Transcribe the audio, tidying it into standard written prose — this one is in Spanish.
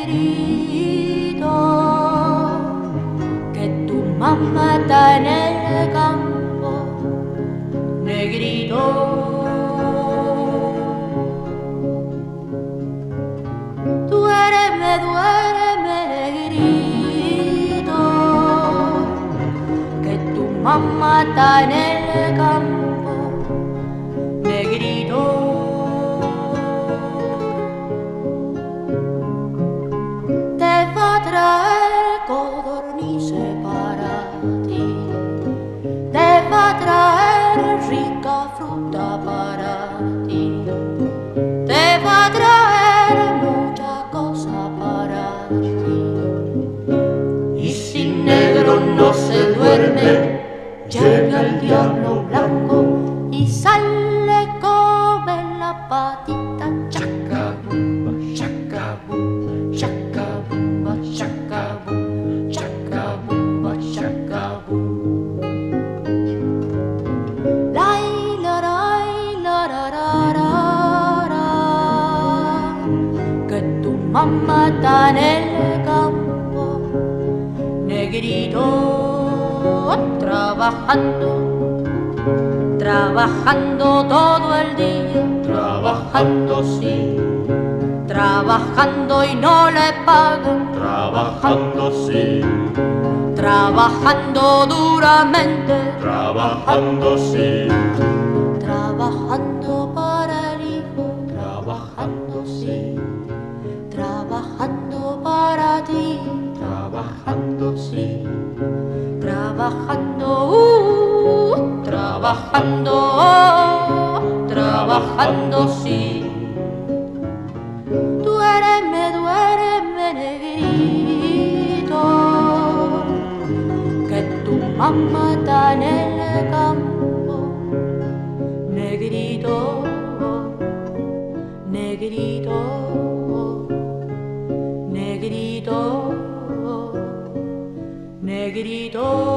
negrito, que tu mamá está en el campo, negrito. Duéreme, duéreme, negrito, que tu mamá está en el campo, negrito. Te va a traer codornices para ti, te va a traer rica fruta para ti, te va a traer mucha cosa para ti. Y si negro no se duerme, llega el diablo blanco y sale come la patita. Chacabumba, chacabumba, chacabumba, chacabumba, chacabumba, chacabumba. Lai la rai la ra ra ra ra, que tu mamá está en el campo, negrito, trabajando, trabajando todo el día, trabajando sí, trabajando y no le pagan, Trabajando sí, trabajando duramente, trabajando sí, trabajando para el hijo, trabajando sí, trabajando para ti, trabajando sí, trabajando, trabajando, trabajando sí. Duéreme, duéreme, negrito, que tu mamá está en el campo, negrito, negrito, negrito, negrito.